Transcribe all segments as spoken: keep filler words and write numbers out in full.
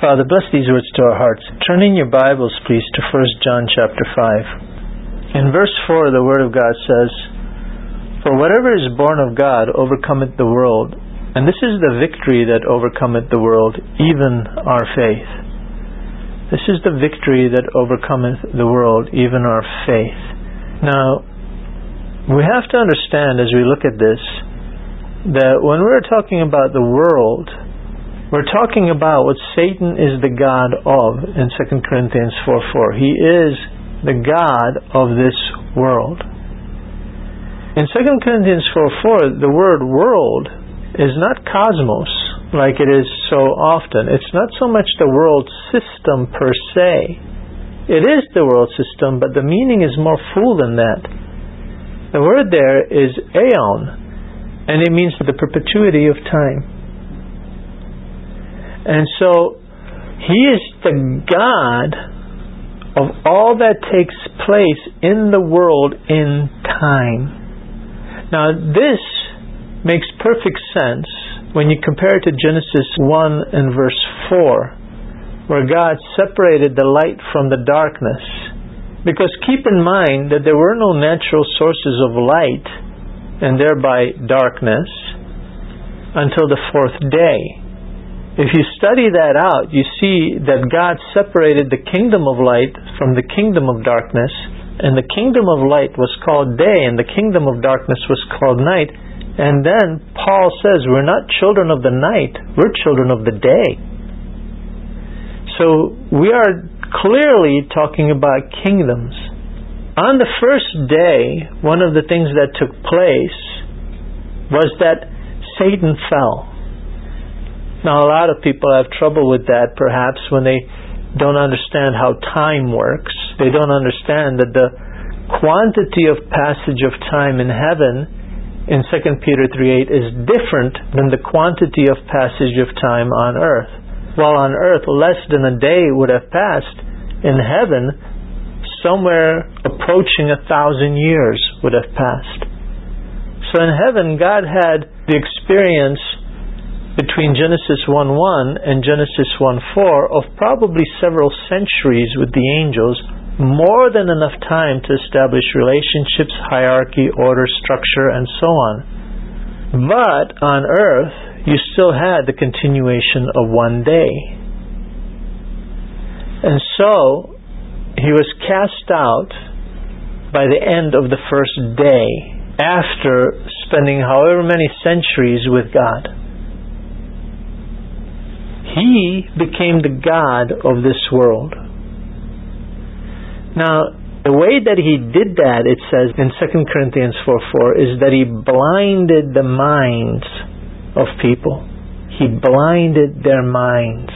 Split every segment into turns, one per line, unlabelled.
Father, bless these words to our hearts. Turn in your Bibles, please, to First John chapter five. In verse four, the Word of God says, "For whatever is born of God overcometh the world, and this is the victory that overcometh the world, even our faith." This is the victory that overcometh the world, even our faith. Now, we have to understand as we look at this, that when we're talking about the world, we're talking about what Satan is the god of in Second Corinthians four four. He is the god of this world. In Second Corinthians four four, the word world is not cosmos like it is so often. It's not so much the world system per se. It is the world system, but the meaning is more full than that. The word there is aeon, and it means the perpetuity of time. And so, He is the God of all that takes place in the world in time. Now, this makes perfect sense when you compare it to Genesis one and verse four, where God separated the light from the darkness. Because keep in mind that there were no natural sources of light, and thereby darkness, until the fourth day. If you study that out, you see that God separated the kingdom of light from the kingdom of darkness, and the kingdom of light was called day, and the kingdom of darkness was called night. And then Paul says, we're not children of the night, we're children of the day. So we are clearly talking about kingdoms. On the first day, one of the things that took place was that Satan fell. Now, a lot of people have trouble with that, perhaps, when they don't understand how time works. They don't understand that the quantity of passage of time in heaven in Second Peter three eight is different than the quantity of passage of time on earth. While on earth less than a day would have passed, in heaven somewhere approaching a thousand years would have passed. So in heaven, God had the experience between Genesis one one and Genesis one four of probably several centuries with the angels, more than enough time to establish relationships, hierarchy, order, structure, and so on. But on earth, you still had the continuation of one day. And so, He was cast out by the end of the first day, after spending however many centuries with God. He became the God of this world. Now, the way that He did that, it says in Second Corinthians four four, is that He blinded the minds of people. He blinded their minds.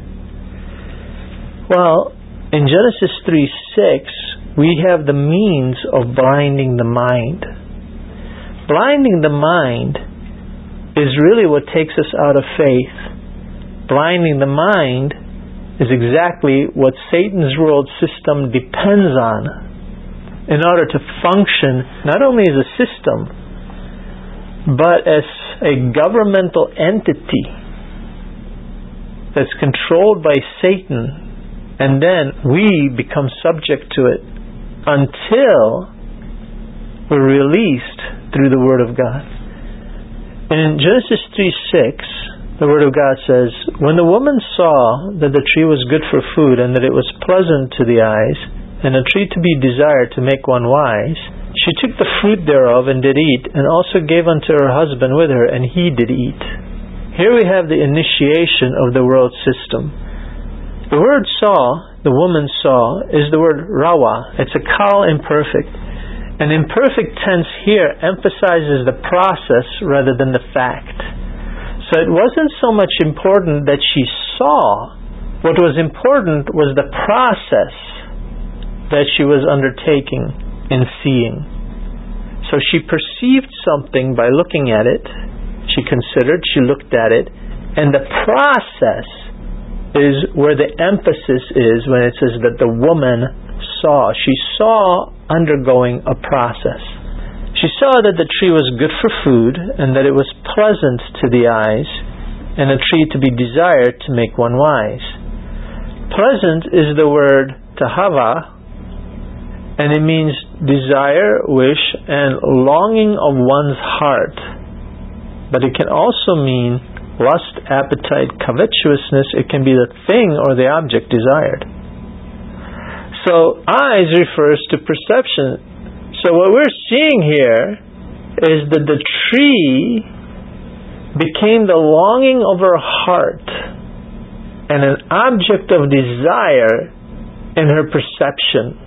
Well, in Genesis three six, we have the means of blinding the mind. Blinding the mind is really what takes us out of faith. Blinding the mind is exactly what Satan's world system depends on in order to function not only as a system, but as a governmental entity that's controlled by Satan, and then we become subject to it until we're released through the Word of God. In Genesis three six, the Word of God says, "When the woman saw that the tree was good for food, and that it was pleasant to the eyes, and a tree to be desired to make one wise, she took the fruit thereof and did eat, and also gave unto her husband with her, and he did eat." Here we have the initiation of the world system. The word saw, the woman saw, is the word rawa. It's a kal imperfect. An imperfect tense here emphasizes the process rather than the fact. So it wasn't so much important that she saw. What was important was the process that she was undertaking in seeing. So she perceived something by looking at it. She considered, she looked at it, and the process is where the emphasis is when it says that the woman saw. She saw undergoing a process. She saw that the tree was good for food, and that it was pleasant to the eyes, and a tree to be desired to make one wise. Pleasant is the word tahava, and it means desire, wish, and longing of one's heart. But it can also mean lust, appetite, covetousness. It can be the thing or the object desired. So eyes refers to perception. So what we're seeing here is that the tree became the longing of her heart and an object of desire in her perception.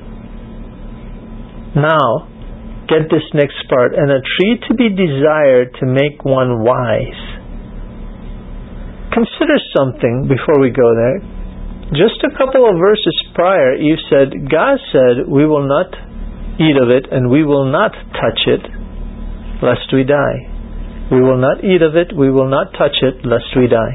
Now, get this next part. And a tree to be desired to make one wise. Consider something before we go there. Just a couple of verses prior, Eve said, God said, we will not eat of it and we will not touch it lest we die. We will not eat of it, we will not touch it lest we die.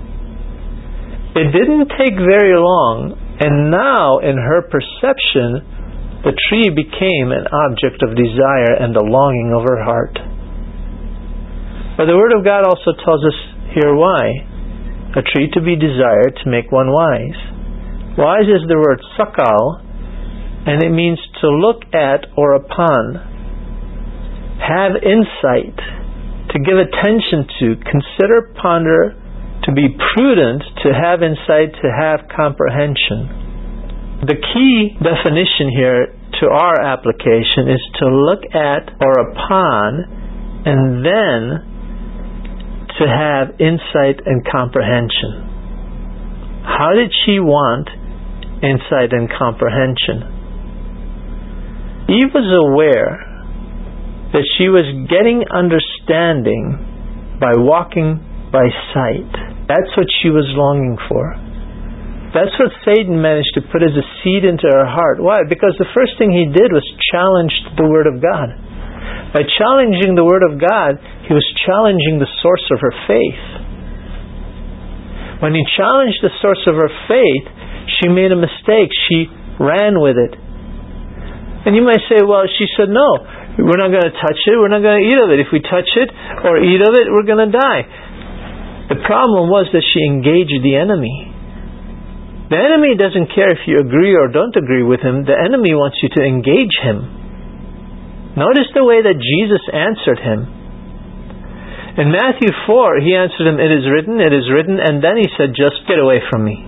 It didn't take very long, and now in her perception, the tree became an object of desire and the longing of her heart. But the Word of God also tells us here why. A tree to be desired to make one wise. Wise is the word sakal, and it means to look at or upon, have insight, to give attention to, consider, ponder, to be prudent, to have insight, to have comprehension. The key definition here to our application is to look at or upon, and then to have insight and comprehension. How did she want insight and comprehension? Eve was aware that she was getting understanding by walking by sight. That's what she was longing for. That's what Satan managed to put as a seed into her heart. Why? Because the first thing he did was challenge the Word of God. By challenging the Word of God, he was challenging the source of her faith. When he challenged the source of her faith, she made a mistake. She ran with it. And you might say, well, she said, no, we're not going to touch it. We're not going to eat of it. If we touch it or eat of it, we're going to die. The problem was that she engaged the enemy. The enemy doesn't care if you agree or don't agree with him. The enemy wants you to engage him. Notice the way that Jesus answered him. In Matthew four, he answered him, it is written, it is written, and then he said, just get away from me.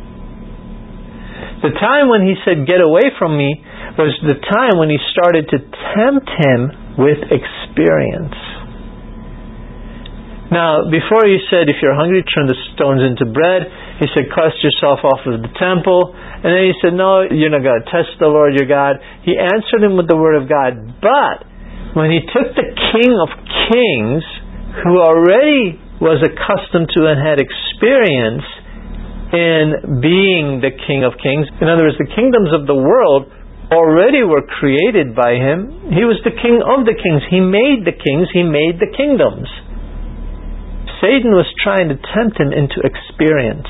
The time when he said, get away from me, was the time when he started to tempt him with experience. Now, before he said, if you're hungry, turn the stones into bread. He said, cast yourself off of the temple. And then he said, no, you're not going to test the Lord your God. He answered him with the Word of God. But when he took the King of Kings, who already was accustomed to and had experience in being the King of Kings, in other words, the kingdoms of the world already were created by him. He was the King of the Kings. He made the kings. He made the kingdoms. Satan was trying to tempt him into experience.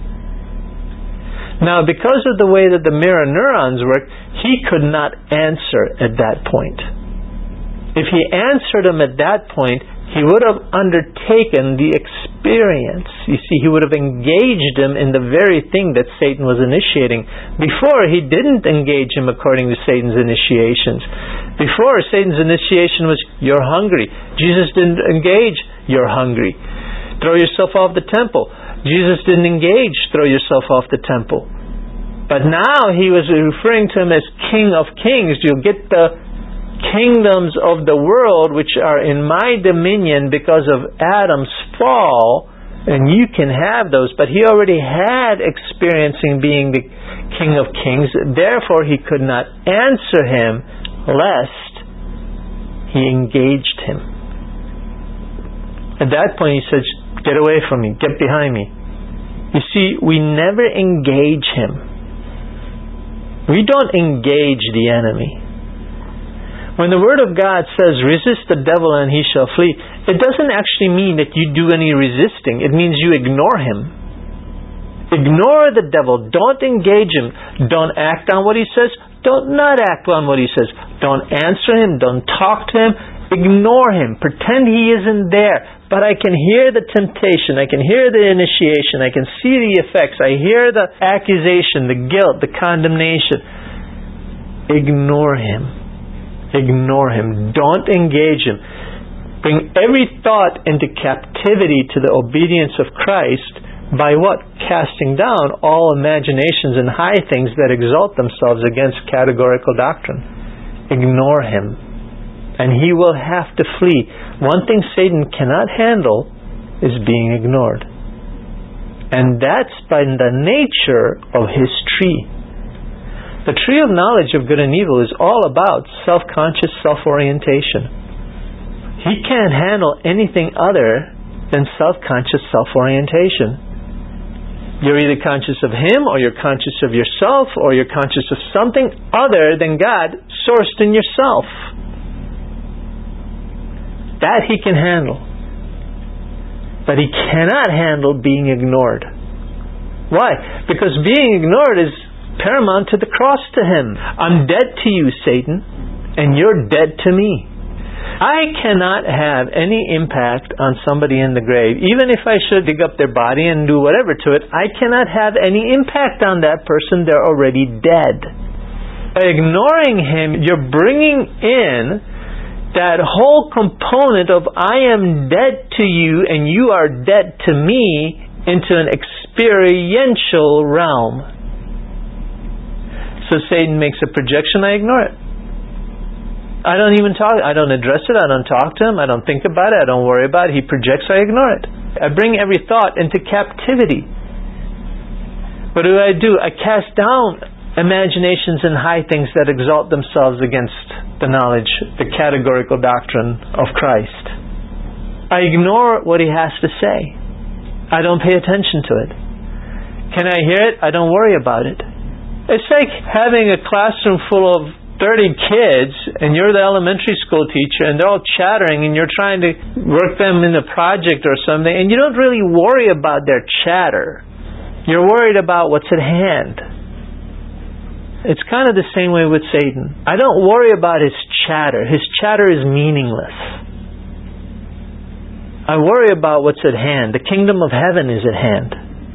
Now, because of the way that the mirror neurons work, he could not answer at that point. If he answered him at that point, he would have undertaken the experience. You see, he would have engaged him in the very thing that Satan was initiating. Before, he didn't engage him according to Satan's initiations. Before, Satan's initiation was, you're hungry. Jesus didn't engage, you're hungry. Throw yourself off the temple. Jesus didn't engage, throw yourself off the temple. But now he was referring to him as King of Kings. You'll get the kingdoms of the world which are in my dominion because of Adam's fall, and you can have those. But he already had experiencing being the King of Kings. Therefore he could not answer him lest he engaged him. At that point he said, get away from me, get behind me. You see, we never engage him. We don't engage the enemy. When the Word of God says, resist the devil and he shall flee, it doesn't actually mean that you do any resisting. It means you ignore him. Ignore the devil. Don't engage him. Don't act on what he says. Don't not act on what he says. Don't answer him. Don't talk to him. Ignore him. Pretend he isn't there. But I can hear the temptation. I can hear the initiation. I can see the effects. I hear the accusation, the guilt, the condemnation. Ignore him. Ignore him. Don't engage him. Bring every thought into captivity to the obedience of Christ by what? Casting down all imaginations and high things that exalt themselves against categorical doctrine. Ignore him. And he will have to flee. One thing Satan cannot handle is being ignored. And that's by the nature of his tree. The tree of knowledge of good and evil is all about self-conscious self-orientation. He can't handle anything other than self-conscious self-orientation. You're either conscious of him, or you're conscious of yourself, or you're conscious of something other than God sourced in yourself. That he can handle. But he cannot handle being ignored. Why? Because being ignored is paramount to the cross to him. I'm dead to you, Satan, and you're dead to me. I cannot have any impact on somebody in the grave. Even if I should dig up their body and do whatever to it, I cannot have any impact on that person. They're already dead. By ignoring him, you're bringing in that whole component of I am dead to you and you are dead to me into an experiential realm. So Satan makes a projection, I ignore it. I don't even talk, I don't address it, I don't talk to him, I don't think about it, I don't worry about it. He projects, I ignore it. I bring every thought into captivity. What do I do? I cast down imaginations and high things that exalt themselves against the knowledge, the categorical doctrine of Christ. I ignore what he has to say. I don't pay attention to it. Can I hear it? I don't worry about it. It's like having a classroom full of thirty kids and you're the elementary school teacher and they're all chattering and you're trying to work them in a project or something and you don't really worry about their chatter. You're worried about what's at hand. It's kind of the same way with Satan. I don't worry about his chatter. His chatter is meaningless. I worry about what's at hand. The kingdom of heaven is at hand.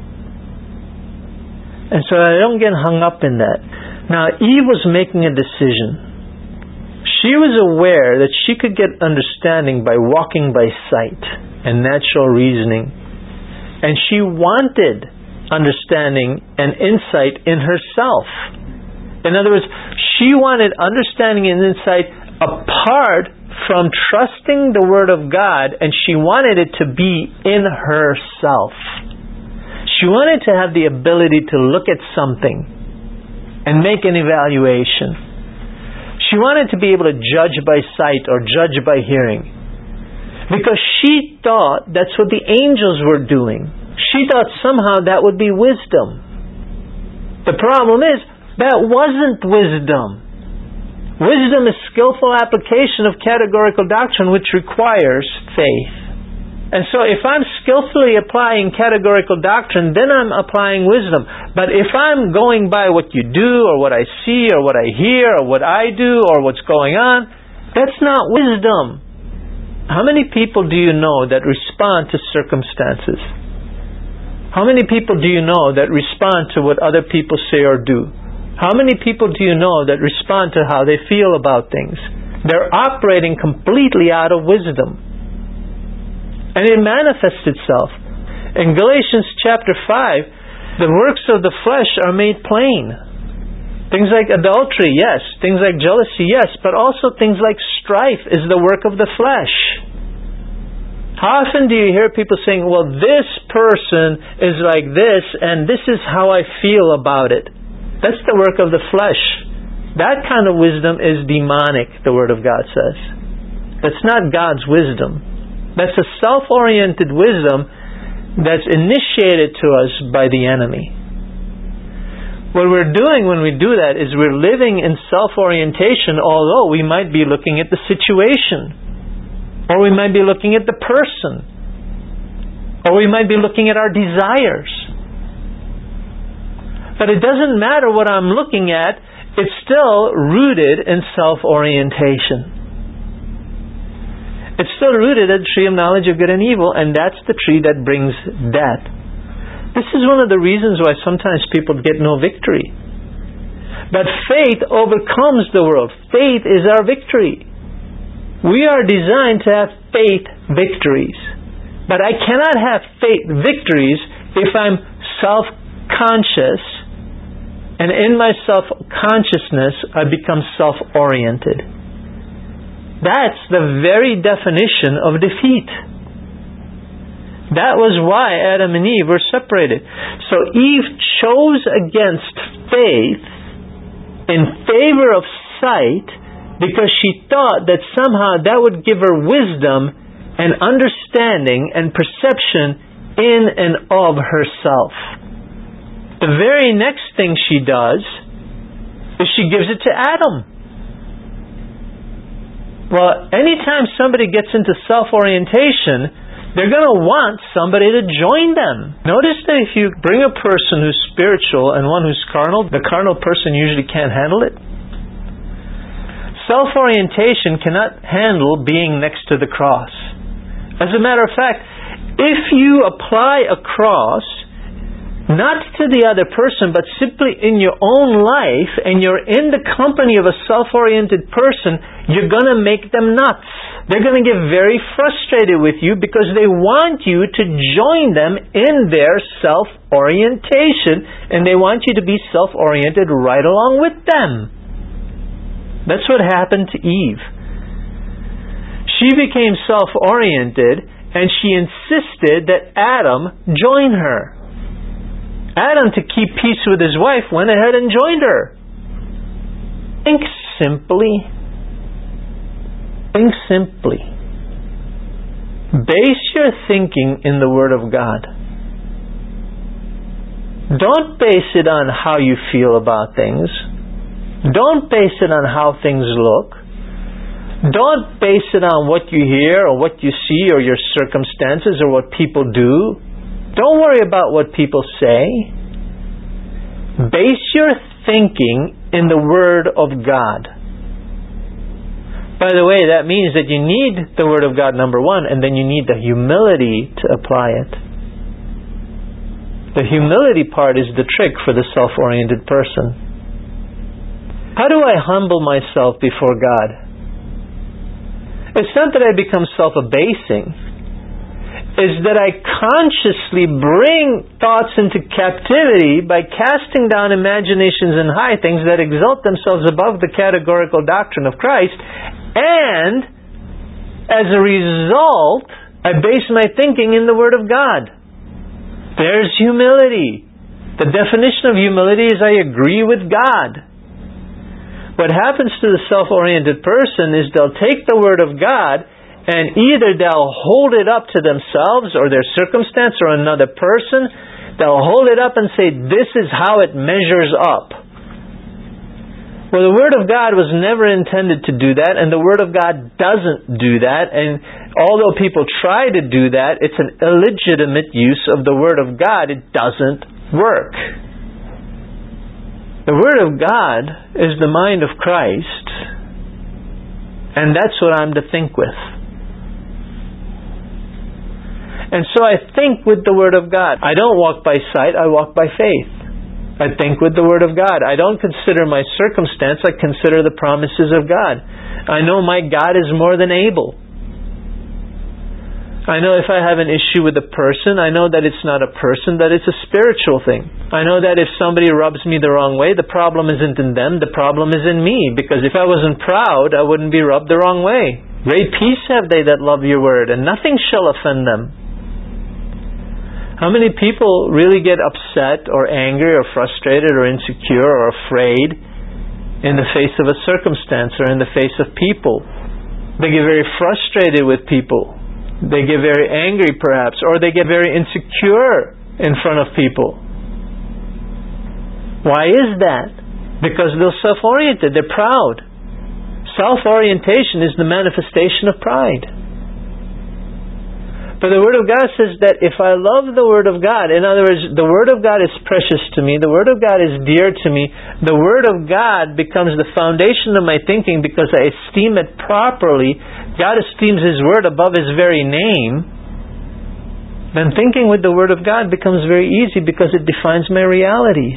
And so I don't get hung up in that. Now, Eve was making a decision. She was aware that she could get understanding by walking by sight and natural reasoning. And she wanted understanding and insight in herself. In other words, she wanted understanding and insight apart from trusting the Word of God, and she wanted it to be in herself. She wanted to have the ability to look at something and make an evaluation. She wanted to be able to judge by sight or judge by hearing. Because she thought that's what the angels were doing. She thought somehow that would be wisdom. The problem is, that wasn't wisdom. Wisdom is skillful application of categorical doctrine, which requires faith. And so if I'm skillfully applying categorical doctrine, then I'm applying wisdom. But if I'm going by what you do, or what I see, or what I hear, or what I do, or what's going on, that's not wisdom. How many people do you know that respond to circumstances? How many people do you know that respond to what other people say or do? How many people do you know that respond to how they feel about things? They're operating completely out of wisdom. And it manifests itself. In Galatians chapter five, the works of the flesh are made plain. Things like adultery, yes. Things like jealousy, yes. But also things like strife is the work of the flesh. How often do you hear people saying, well, this person is like this, and this is how I feel about it? That's the work of the flesh. That kind of wisdom is demonic, the Word of God says. That's not God's wisdom. That's a self-oriented wisdom that's initiated to us by the enemy. What we're doing when we do that is we're living in self-orientation, although we might be looking at the situation, or we might be looking at the person, or we might be looking at our desires. But it doesn't matter what I'm looking at, it's still rooted in self-orientation. It's still rooted at the tree of knowledge of good and evil, and that's the tree that brings death. This is one of the reasons why sometimes people get no victory. But faith overcomes the world. Faith is our victory. We are designed to have faith victories. But I cannot have faith victories if I'm self-conscious, and in my self-consciousness I become self-oriented. That's the very definition of defeat. That was why Adam and Eve were separated. So Eve chose against faith in favor of sight because she thought that somehow that would give her wisdom and understanding and perception in and of herself. The very next thing she does is she gives it to Adam. Well, anytime somebody gets into self-orientation, they're going to want somebody to join them. Notice that if you bring a person who's spiritual and one who's carnal, the carnal person usually can't handle it. Self-orientation cannot handle being next to the cross. As a matter of fact, if you apply a cross, not to the other person, but simply in your own life, and you're in the company of a self-oriented person, you're going to make them nuts. They're going to get very frustrated with you because they want you to join them in their self-orientation, and they want you to be self-oriented right along with them. That's what happened to Eve. She became self-oriented, and she insisted that Adam join her. Adam, to keep peace with his wife, went ahead and joined her. Think simply. Think simply. Base your thinking in the Word of God. Don't base it on how you feel about things. Don't base it on how things look. Don't base it on what you hear or what you see or your circumstances or what people do. Don't worry about what people say. Base your thinking in the Word of God. By the way, that means that you need the Word of God, number one, and then you need the humility to apply it. The humility part is the trick for the self-oriented person. How do I humble myself before God? It's not that I become self-abasing. Is that I consciously bring thoughts into captivity by casting down imaginations and high things that exalt themselves above the categorical doctrine of Christ, and as a result, I base my thinking in the Word of God. There's humility. The definition of humility is I agree with God. What happens to the self-oriented person is they'll take the Word of God and either they'll hold it up to themselves or their circumstance or another person. They'll hold it up and say, this is how it measures up. Well, the Word of God was never intended to do that, and the Word of God doesn't do that. And although people try to do that, it's an illegitimate use of the Word of God. It doesn't work. The Word of God is the mind of Christ, and that's what I'm to think with. And so I think with the Word of God. I don't walk by sight, I walk by faith. I think with the Word of God. I don't consider my circumstance, I consider the promises of God. I know my God is more than able. I know if I have an issue with a person, I know that it's not a person, that it's a spiritual thing. I know that if somebody rubs me the wrong way, the problem isn't in them, the problem is in me. Because if I wasn't proud, I wouldn't be rubbed the wrong way. Great peace have they that love your word, and nothing shall offend them. How many people really get upset or angry or frustrated or insecure or afraid in the face of a circumstance or in the face of people? They get very frustrated with people. They get very angry perhaps, or they get very insecure in front of people. Why is that? Because they're self-oriented, they're proud. Self-orientation is the manifestation of pride. But the Word of God says that if I love the Word of God, in other words, the Word of God is precious to me, the Word of God is dear to me, the Word of God becomes the foundation of my thinking because I esteem it properly, God esteems His Word above His very name, then thinking with the Word of God becomes very easy because it defines my realities.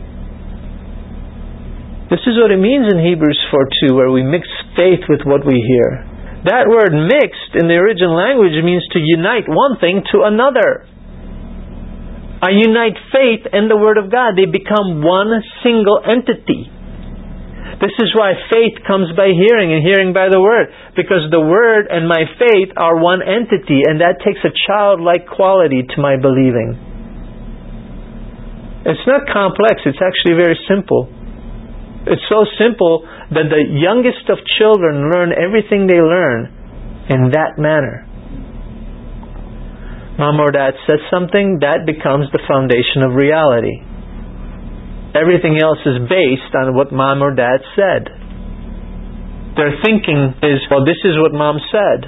This is what it means in Hebrews four two, where we mix faith with what we hear. That word mixed in the original language means to unite one thing to another. I unite faith and the Word of God. They become one single entity. This is why faith comes by hearing and hearing by the Word. Because the Word and my faith are one entity, and that takes a childlike quality to my believing. It's not complex. It's actually very simple. It's so simple that the youngest of children learn everything they learn in that manner. Mom or Dad says something, that becomes the foundation of reality. Everything else is based on what Mom or Dad said. Their thinking is, well, this is what Mom said.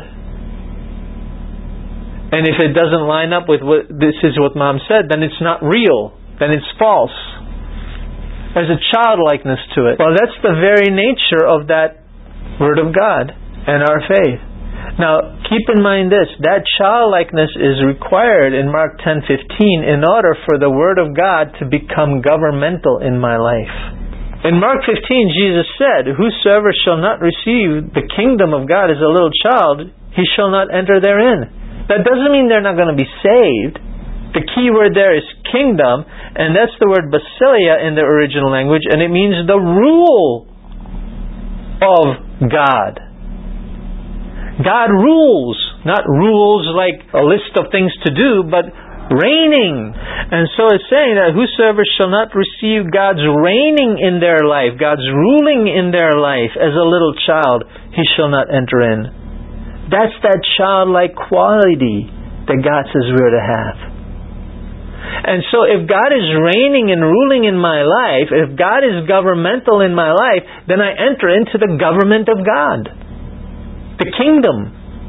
And if it doesn't line up with what this is what Mom said, then it's not real. Then it's false. There's a childlikeness to it. Well, that's the very nature of that Word of God and our faith. Now, keep in mind this, that childlikeness is required in Mark ten fifteen in order for the Word of God to become governmental in my life. In Mark fifteen, Jesus said, "Whosoever shall not receive the kingdom of God as a little child, he shall not enter therein." That doesn't mean they're not going to be saved. The key word there is kingdom, and that's the word basileia in the original language, and it means the rule of God. God rules, not rules like a list of things to do, but reigning. And so it's saying that whosoever shall not receive God's reigning in their life, God's ruling in their life as a little child, he shall not enter in. That's that childlike quality that God says we're to have. And so if God is reigning and ruling in my life, if God is governmental in my life, then I enter into the government of God. The kingdom.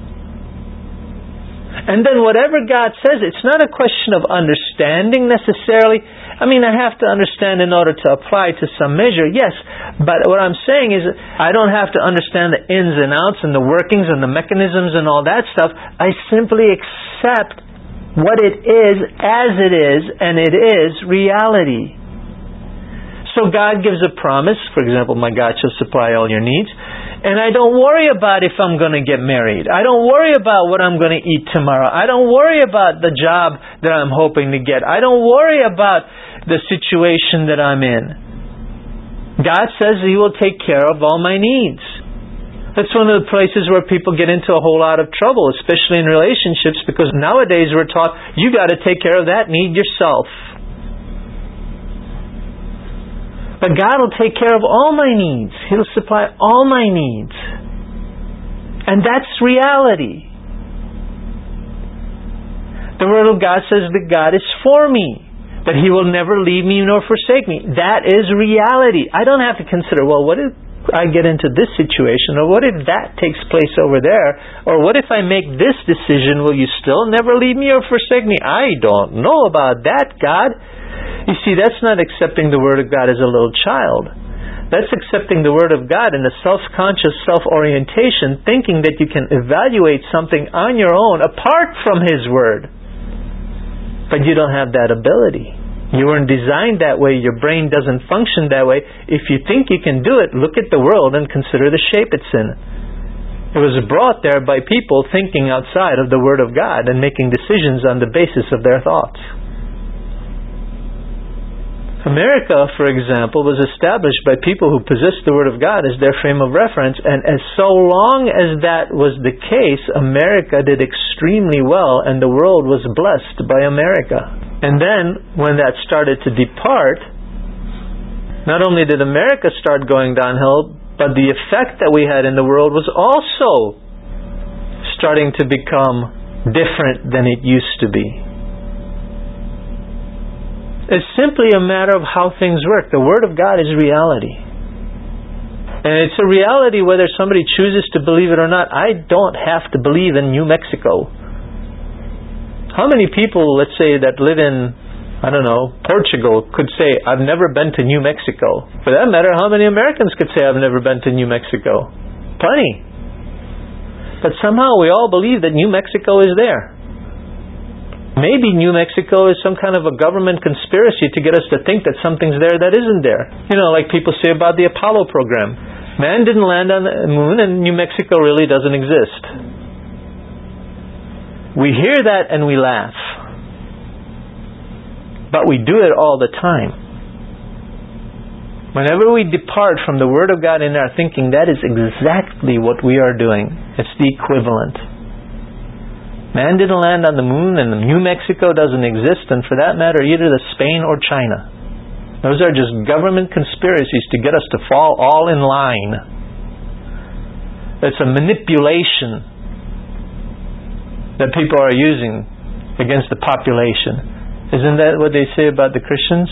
And then whatever God says, it's not a question of understanding necessarily. I mean, I have to understand in order to apply to some measure, yes. But what I'm saying is, I don't have to understand the ins and outs and the workings and the mechanisms and all that stuff. I simply accept what it is as it is, and it is reality. So God gives a promise, for example, my God shall supply all your needs, and I don't worry about if I'm going to get married. I don't worry about what I'm going to eat tomorrow. I don't worry about the job that I'm hoping to get. I don't worry about the situation that I'm in. God says He will take care of all my needs. That's one of the places where people get into a whole lot of trouble, especially in relationships, because nowadays we're taught, you got to take care of that need yourself. But God will take care of all my needs. He'll supply all my needs. And that's reality. The Word of God says that God is for me, that He will never leave me nor forsake me. That is reality. I don't have to consider, well, what if I get into this situation, or what if that takes place over there, or what if I make this decision, will you still never leave me or forsake me? I don't know about that, God. You see, that's not accepting the Word of God as a little child. That's accepting the Word of God in a self-conscious self-orientation, thinking that you can evaluate something on your own apart from His Word. But you don't have that ability. You weren't designed that way. Your brain doesn't function that way. If you think you can do it, look at the world and consider the shape it's in. It was brought there by people thinking outside of the Word of God and making decisions on the basis of their thoughts. America, for example, was established by people who possessed the Word of God as their frame of reference, and as so long as that was the case, America did extremely well, and the world was blessed by America. And then, when that started to depart, not only did America start going downhill, but the effect that we had in the world was also starting to become different than it used to be. It's simply a matter of how things work. The Word of God is reality. And it's a reality whether somebody chooses to believe it or not. I don't have to believe in New Mexico. How many people, let's say, that live in, I don't know, Portugal could say, I've never been to New Mexico? For that matter, how many Americans could say, I've never been to New Mexico? Plenty. But somehow we all believe that New Mexico is there. Maybe New Mexico is some kind of a government conspiracy to get us to think that something's there that isn't there. You know, like people say about the Apollo program. Man didn't land on the moon and New Mexico really doesn't exist. We hear that and we laugh. But we do it all the time. Whenever we depart from the Word of God in our thinking, that is exactly what we are doing. It's the equivalent. Man didn't land on the moon and New Mexico doesn't exist, and for that matter, either the Spain or China. Those are just government conspiracies to get us to fall all in line. It's a manipulation that people are using against the population. Isn't that what they say about the Christians?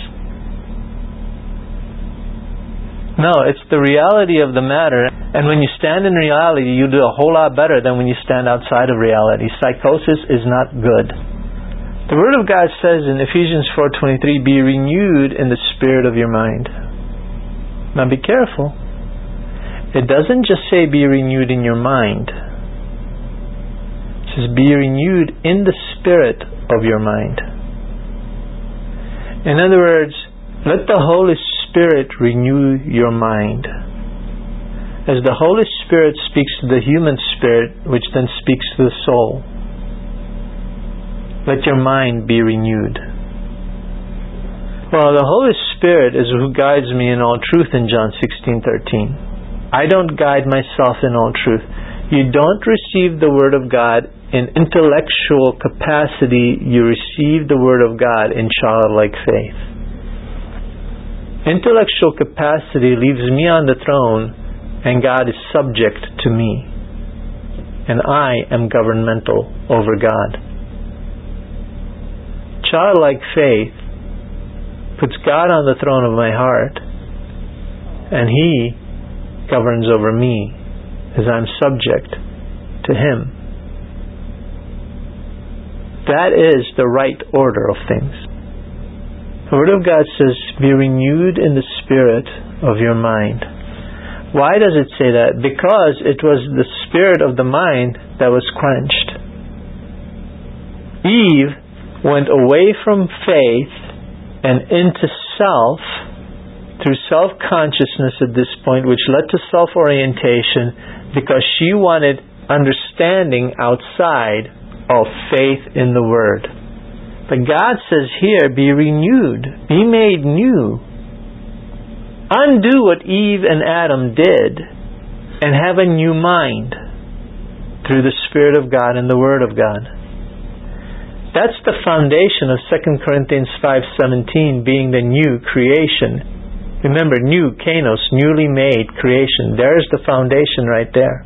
No, it's the reality of the matter. And when you stand in reality, you do a whole lot better than when you stand outside of reality. Psychosis is not good. The Word of God says in Ephesians four twenty-three, be renewed in the spirit of your mind. Now be careful. It doesn't just say be renewed in your mind. It says be renewed in the spirit of your mind. In other words, let the Holy Spirit renew your mind. As the Holy Spirit speaks to the human spirit, which then speaks to the soul, let your mind be renewed. Well, the Holy Spirit is who guides me in all truth in John sixteen thirteen. I don't guide myself in all truth. You don't receive the Word of God in intellectual capacity. You receive the Word of God in childlike faith. Intellectual capacity leaves me on the throne and God is subject to me. And I am governmental over God. Childlike faith puts God on the throne of my heart and He governs over me as I'm subject to Him. That is the right order of things. The Word of God says, be renewed in the spirit of your mind. Why does it say that? Because it was the spirit of the mind that was quenched. Eve went away from faith and into self through self-consciousness at this point, which led to self-orientation because she wanted understanding outside of faith in the Word. But God says here, be renewed, be made new. Undo what Eve and Adam did and have a new mind through the Spirit of God and the Word of God. That's the foundation of Second Corinthians five seventeen, being the new creation. Remember, new, kainos, newly made creation. There's the foundation right there.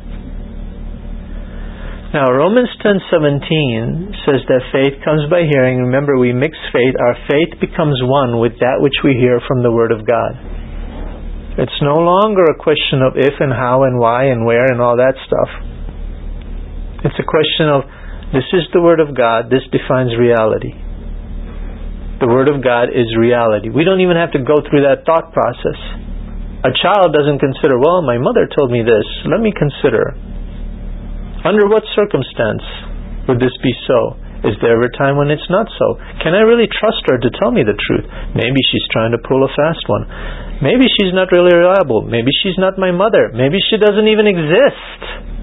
Now, Romans ten seventeen says that faith comes by hearing. Remember, we mix faith. Our faith becomes one with that which we hear from the Word of God. It's no longer a question of if and how and why and where and all that stuff. It's a question of, this is the Word of God. This defines reality. The Word of God is reality. We don't even have to go through that thought process. A child doesn't consider, well, my mother told me this. Let me consider. Under what circumstance would this be so? Is there ever a time when it's not so? Can I really trust her to tell me the truth? Maybe she's trying to pull a fast one. Maybe she's not really reliable. Maybe she's not my mother. Maybe she doesn't even exist.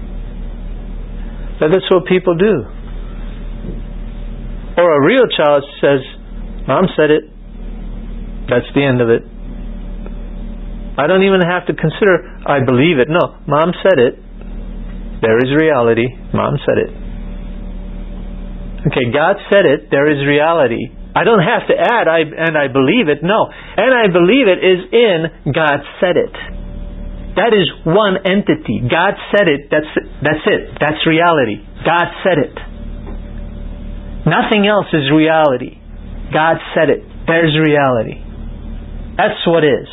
But that's what people do. Or a real child says, Mom said it. That's the end of it. I don't even have to consider, I believe it. No, Mom said it. There is reality. Mom said it. Okay, God said it. There is reality. I don't have to add, I and I believe it. No. And I believe it is in God said it. That is one entity. God said it. That's it. That's it. That's reality. God said it. Nothing else is reality. God said it. There's reality. That's what is.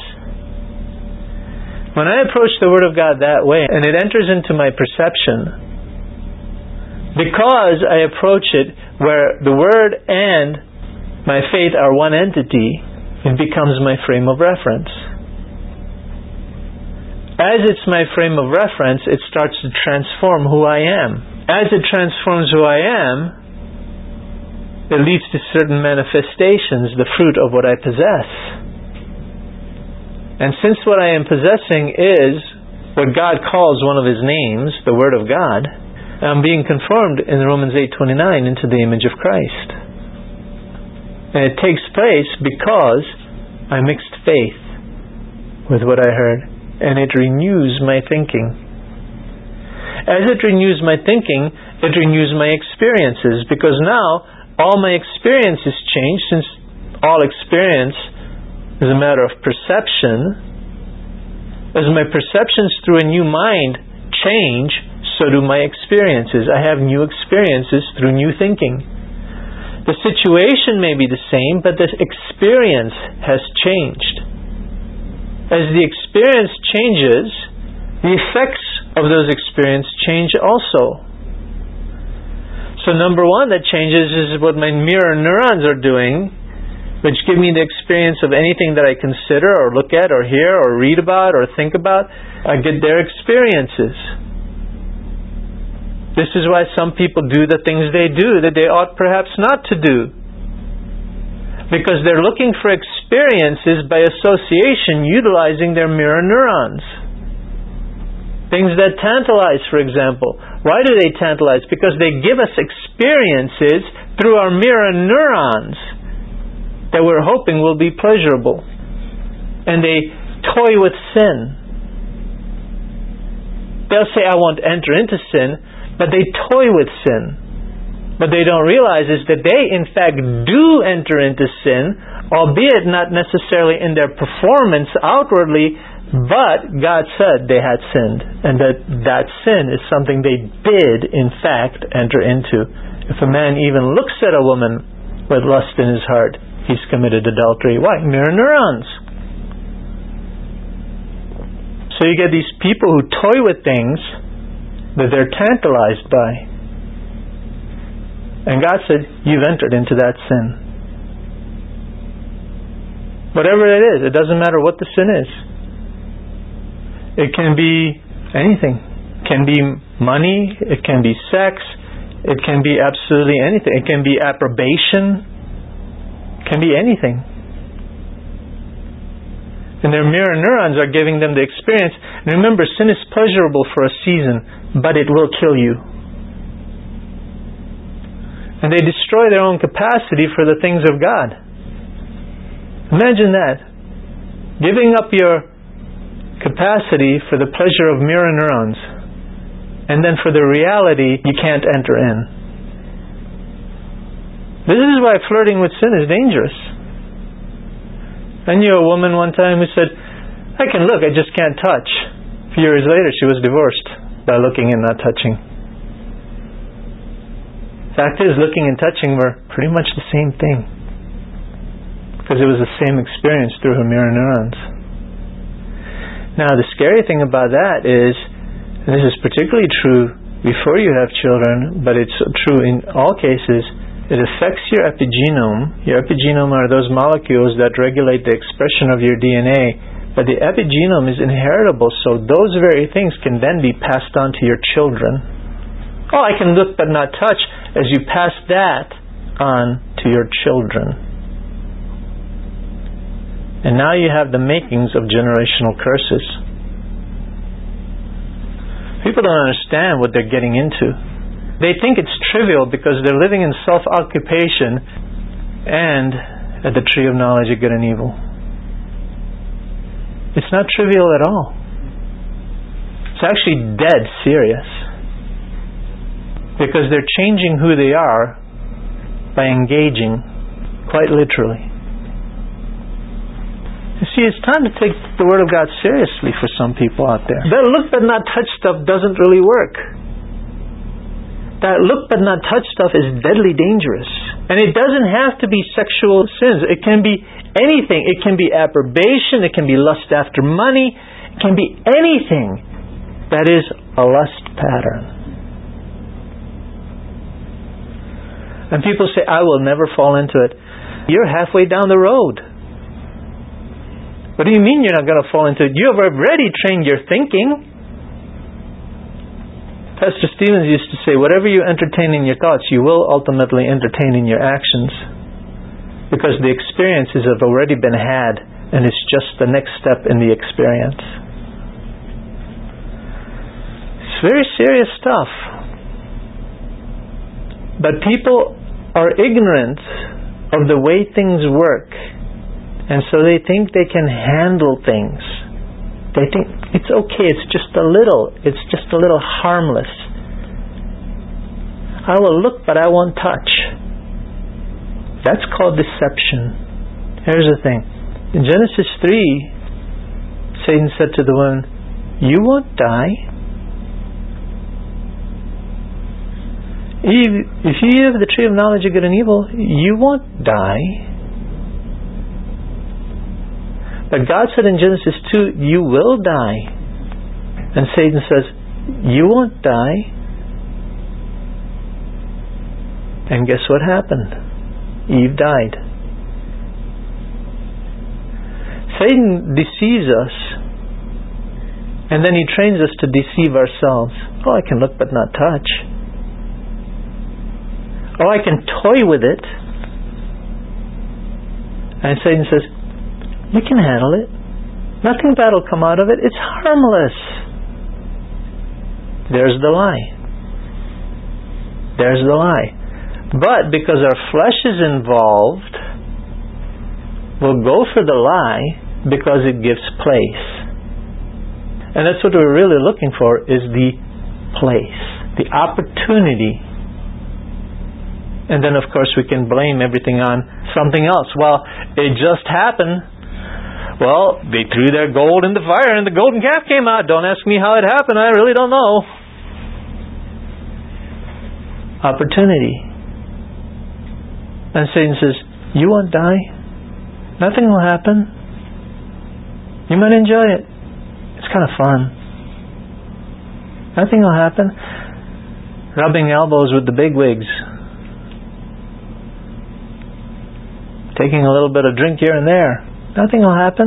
When I approach the Word of God that way, and it enters into my perception, Because I approach it where the Word and my faith are one entity, it becomes my frame of reference. As it's my frame of reference, it starts to transform who I am. As it transforms who I am, it leads to certain manifestations, the fruit of what I possess. And since what I am possessing is what God calls one of His names, the Word of God, I'm being conformed in Romans eight twenty-nine into the image of Christ. And it takes place because I mixed faith with what I heard. And it renews my thinking. As it renews my thinking, it renews my experiences, because now all my experiences change, since all experience is a matter of perception. As my perceptions through a new mind change, so do my experiences. I have new experiences through new thinking. The situation may be the same, but the experience has changed. As the experience changes, the effects of those experiences change also. So number one that changes is what my mirror neurons are doing, which give me the experience of anything that I consider or look at or hear or read about or think about. I get their experiences. This is why some people do the things they do that they ought perhaps not to do. Because they're looking for experiences by association, utilizing their mirror neurons. Things that tantalize, for example. Why do they tantalize? Because they give us experiences through our mirror neurons that we're hoping will be pleasurable. And they toy with sin. They'll say, I won't enter into sin, but they toy with sin. What they don't realize is that they, in fact, do enter into sin, albeit not necessarily in their performance outwardly, but God said they had sinned, and that that sin is something they did, in fact, enter into. If a man even looks at a woman with lust in his heart, he's committed adultery. Why? Mirror neurons. So you get these people who toy with things that they're tantalized by. And God said, you've entered into that sin. Whatever it is, it doesn't matter what the sin is. It can be anything. It can be money, it can be sex, it can be absolutely anything. It can be approbation, it can be anything. And their mirror neurons are giving them the experience. And remember, sin is pleasurable for a season, but it will kill you. And they destroy their own capacity for the things of God. Imagine that. Giving up your capacity for the pleasure of mirror neurons, and then for the reality you can't enter in. This is why flirting with sin is dangerous. I knew a woman one time who said, I can look, I just can't touch. A few years later she was divorced by looking and not touching. Fact is, looking and touching were pretty much the same thing, because it was the same experience through her mirror neurons. Now, the scary thing about that is, and this is particularly true before you have children, but it's true in all cases, it affects your epigenome. Your epigenome are those molecules that regulate the expression of your D N A, but the epigenome is inheritable, so those very things can then be passed on to your children. Oh, I can look but not touch, as you pass that on to your children. And now you have the makings of generational curses. People don't understand what they're getting into. They think it's trivial because they're living in self-occupation and at the tree of knowledge of good and evil. It's not trivial at all. It's actually dead serious. Because they're changing who they are by engaging, quite literally. You see, it's time to take the Word of God seriously for some people out there. That look but not touch stuff doesn't really work. That look but not touch stuff is deadly dangerous. And it doesn't have to be sexual sins. It can be anything. It can be approbation. It can be lust after money. It can be anything that is a lust pattern. And people say, I will never fall into it. You're halfway down the road. What do you mean you're not going to fall into it? You have already trained your thinking. Pastor Stevens used to say, whatever you entertain in your thoughts, you will ultimately entertain in your actions. Because the experiences have already been had, and it's just the next step in the experience. It's very serious stuff. But people are ignorant of the way things work, and so they think they can handle things. They think it's okay, it's just a little, it's just a little harmless. I will look, but I won't touch. That's called deception. Here's the thing. In Genesis three, Satan said to the woman, you won't die. If you eat of the tree of knowledge of good and evil, you won't die. But God said in Genesis two, you will die. And Satan says, you won't die. And guess what happened? Eve died. Satan deceives us, and then he trains us to deceive ourselves. Oh, I can look but not touch. Oh, I can toy with it. And Satan says, you can handle it. Nothing bad will come out of it. It's harmless. There's the lie. There's the lie. But because our flesh is involved, we'll go for the lie because it gives place. And that's what we're really looking for, is the place, the opportunity. And then, of course, we can blame everything on something else. Well, it just happened. Well, they threw their gold in the fire and the golden calf came out. Don't ask me how it happened. I really don't know. Opportunity. And Satan says, you won't die. Nothing will happen. You might enjoy it. It's kind of fun. Nothing will happen. Rubbing elbows with the bigwigs. Taking a little bit of drink here and there. Nothing will happen.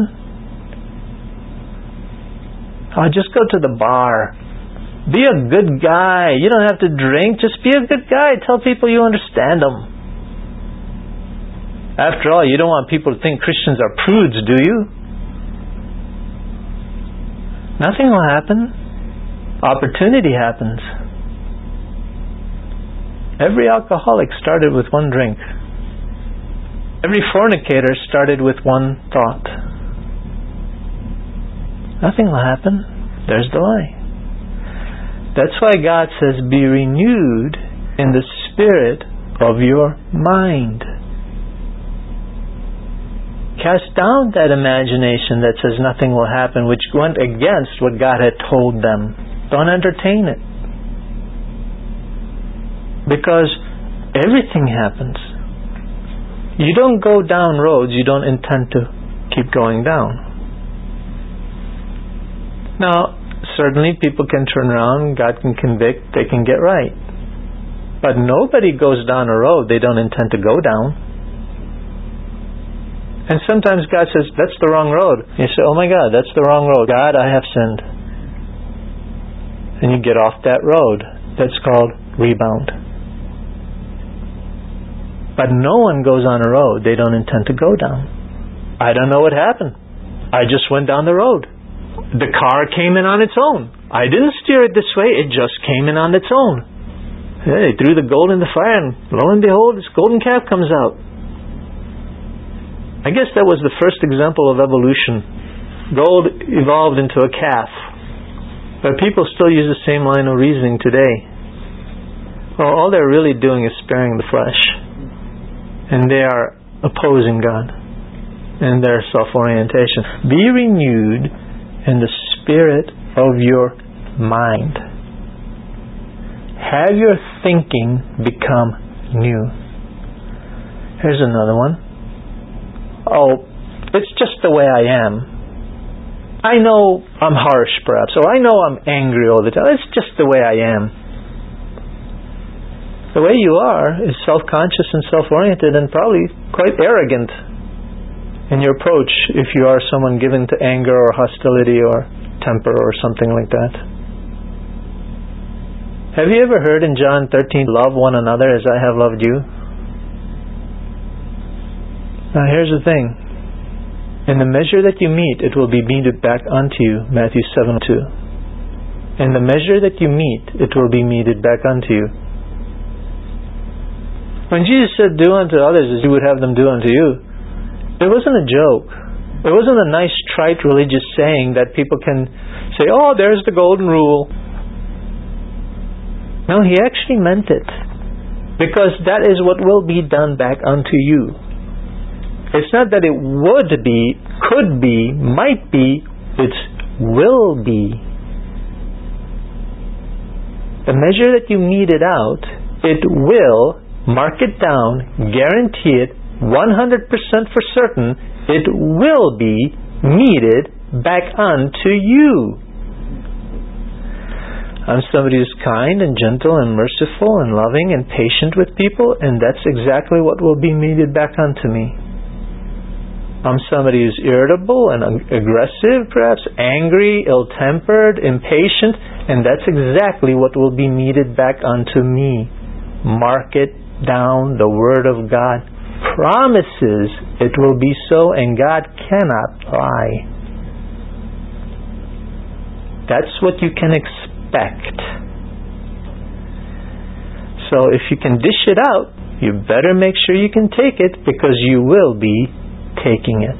Oh, just go to the bar. Be a good guy. You don't have to drink. Just be a good guy. Tell people you understand them. After all, you don't want people to think Christians are prudes, do you? Nothing will happen. Opportunity happens. Every alcoholic started with one drink. Every fornicator started with one thought. Nothing will happen. There's the lie. That's why God says, be renewed in the spirit of your mind. Cast down that imagination that says nothing will happen, which went against what God had told them. Don't entertain it. Because everything happens. You don't go down roads you don't intend to keep going down. Now, certainly people can turn around, God can convict, they can get right. But nobody goes down a road they don't intend to go down. And sometimes God says, that's the wrong road. You say, oh my God, that's the wrong road. God, I have sinned. And you get off that road. That's called rebound. But no one goes on a road they don't intend to go down. I don't know what happened. I just went down the road. The car came in on its own. I didn't steer it this way. It just came in on its own. They threw the gold in the fire, and lo and behold, this golden calf comes out. I guess that was the first example of evolution. Gold evolved into a calf. But people still use the same line of reasoning today. Well, all they're really doing is sparing the flesh. And they are opposing God in their self-orientation. Be renewed in the spirit of your mind. Have your thinking become new. Here's another one. Oh, it's just the way I am. I know I'm harsh perhaps, or I know I'm angry all the time. It's just the way I am. The way you are is self-conscious and self-oriented and probably quite arrogant in your approach if you are someone given to anger or hostility or temper or something like that. Have you ever heard in John thirteen, love one another as I have loved you? Now here's the thing. In the measure that you meet, it will be meted back unto you, Matthew seven two. In the measure that you meet, it will be meted back unto you. When Jesus said, do unto others as you would have them do unto you, it wasn't a joke. It wasn't a nice, trite religious saying that people can say, oh, there's the golden rule. No, he actually meant it. Because that is what will be done back unto you. It's not that it would be, could be, might be, it's will be. The measure that you mete it out, it will, mark it down, guarantee it, one hundred percent for certain, it will be meted back unto you. I'm somebody who's kind and gentle and merciful and loving and patient with people, and that's exactly what will be meted back unto me. I'm somebody who's irritable and aggressive, perhaps angry, ill-tempered, impatient, and that's exactly what will be meted back unto me. Mark it down. The Word of God promises it will be so, and God cannot lie. That's what you can expect. So if you can dish it out, you better make sure you can take it, because you will be taking it.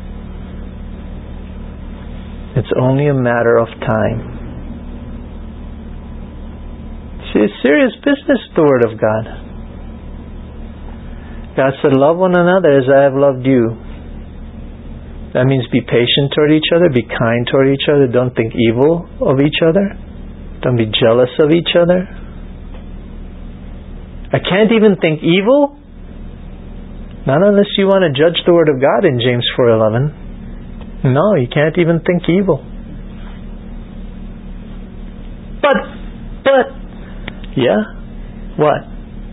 It's only a matter of time. See, it's serious business, the Word of God. God said, love one another as I have loved you. That means be patient toward each other, be kind toward each other, don't think evil of each other, don't be jealous of each other. I can't even think evil? Not unless you want to judge the Word of God in James four eleven. No, you can't even think evil. But, but, yeah, what?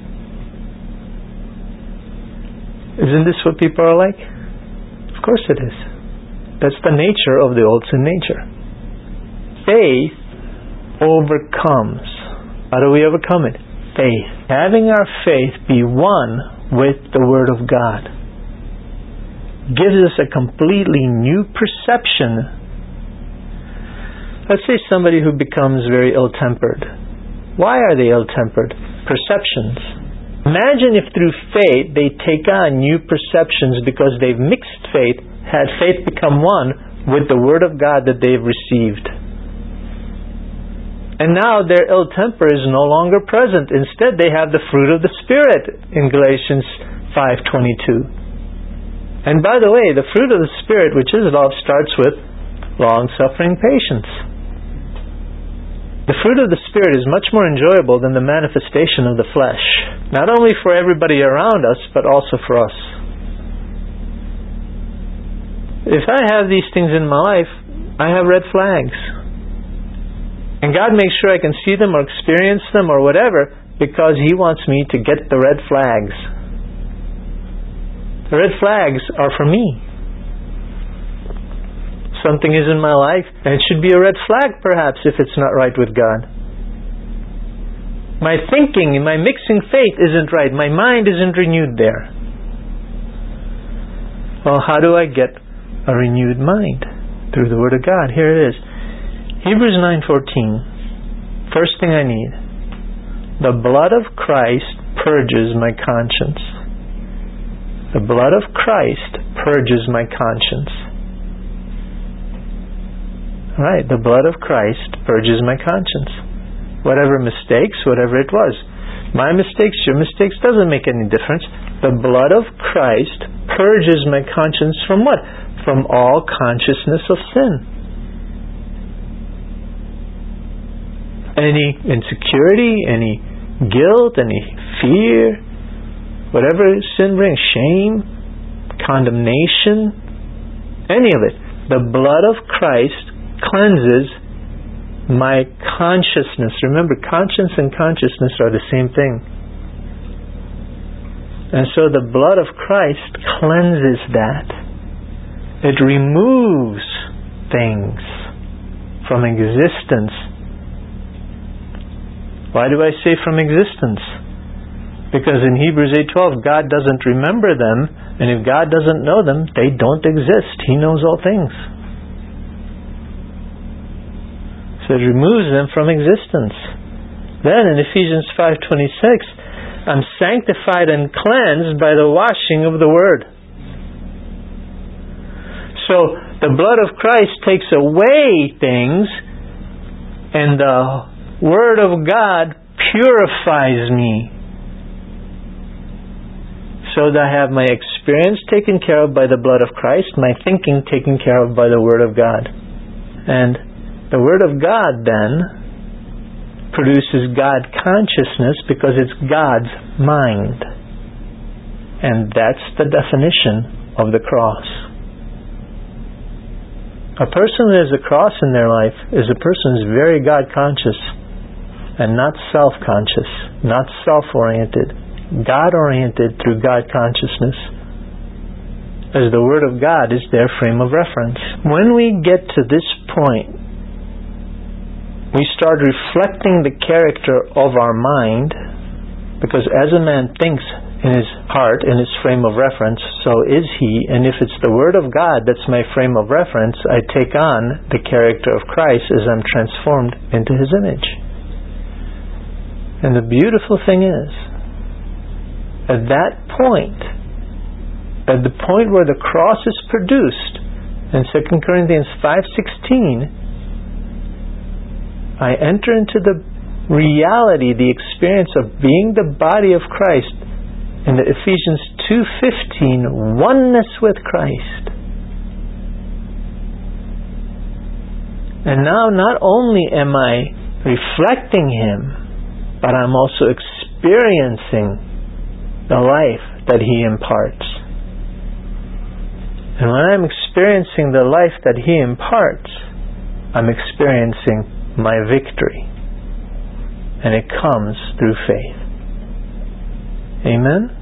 Isn't this what people are like? Of course it is. That's the nature of the old sin nature. Faith overcomes. How do we overcome it? Faith. Having our faith be one with the Word of God gives us a completely new perception. Let's say somebody who becomes very ill-tempered. Why are they ill-tempered? Perceptions. Imagine if through faith they take on new perceptions because they've mixed faith, had faith become one with the Word of God that they've received. And now their ill temper is no longer present. Instead, they have the fruit of the Spirit in Galatians five twenty-two. And by the way, the fruit of the Spirit, which is love, starts with long-suffering patience. The fruit of the Spirit is much more enjoyable than the manifestation of the flesh. Not only for everybody around us, but also for us. If I have these things in my life, I have red flags. And God makes sure I can see them or experience them or whatever, because He wants me to get the red flags. The red flags are for me. Something is in my life, and it should be a red flag perhaps if it's not right with God. My thinking and my mixing faith isn't right. My mind isn't renewed there. Well, how do I get a renewed mind? Through the Word of God. Here it is. Hebrews nine fourteen. First thing I need. The blood of Christ purges my conscience. The blood of Christ purges my conscience. Right, the blood of Christ purges my conscience. Whatever mistakes, whatever it was. My mistakes, your mistakes, doesn't make any difference. The blood of Christ purges my conscience from what? From all consciousness of sin. Any insecurity, any guilt, any fear, whatever sin brings, shame, condemnation, any of it. The blood of Christ cleanses my consciousness. Remember, conscience and consciousness are the same thing. And so the blood of Christ cleanses that. It removes things from existence. Why do I say from existence? Because in Hebrews eight twelve, God doesn't remember them, and if God doesn't know them, they don't exist. He knows all things. So it removes them from existence. Then in Ephesians five twenty-six, I'm sanctified and cleansed by the washing of the Word. So the blood of Christ takes away things, and the Word of God purifies me, so that I have my experience taken care of by the blood of Christ, my thinking taken care of by the Word of God. And the Word of God then produces God consciousness, because it's God's mind. And that's the definition of the cross. A person who has a cross in their life is a person who's very God conscious and not self-conscious, not self-oriented, God-oriented through God consciousness, as the Word of God is their frame of reference. When we get to this point, we start reflecting the character of our mind, because as a man thinks in his heart, in his frame of reference, so is he. And if it's the Word of God that's my frame of reference, I take on the character of Christ as I'm transformed into His image. And the beautiful thing is, at that point, at the point where the cross is produced, in Second Corinthians five sixteen, I enter into the reality, the experience of being the body of Christ. In the Ephesians two fifteen, oneness with Christ. And now not only am I reflecting Him, but I'm also experiencing the life that He imparts. And when I'm experiencing the life that He imparts, I'm experiencing my victory. And it comes through faith. Amen?